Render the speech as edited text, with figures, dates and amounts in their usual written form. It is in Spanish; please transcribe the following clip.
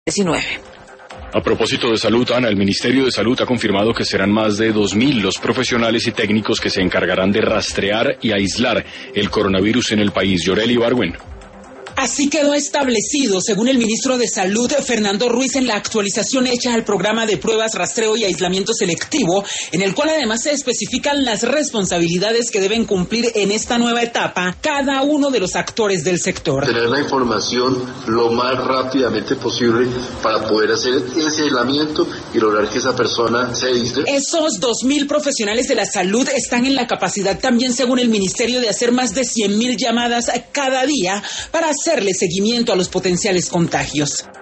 19. A propósito de salud, Ana, el Ministerio de Salud ha confirmado que serán más de 2.000 los profesionales y técnicos que se encargarán de rastrear y aislar el coronavirus en el país. Yoreli Ibargüen. Así quedó establecido, según el ministro de Salud, Fernando Ruiz, en la actualización hecha al programa de pruebas, rastreo y aislamiento selectivo, en el cual además se especifican las responsabilidades que deben cumplir en esta nueva etapa cada uno de los actores del sector. Tener la información lo más rápidamente posible para poder hacer ese aislamiento y lograr que esa persona se aísle. Esos 2.000 profesionales de la salud están en la capacidad también, según el ministerio, de hacer más de 100.000 llamadas cada día para hacerle seguimiento a los potenciales contagios.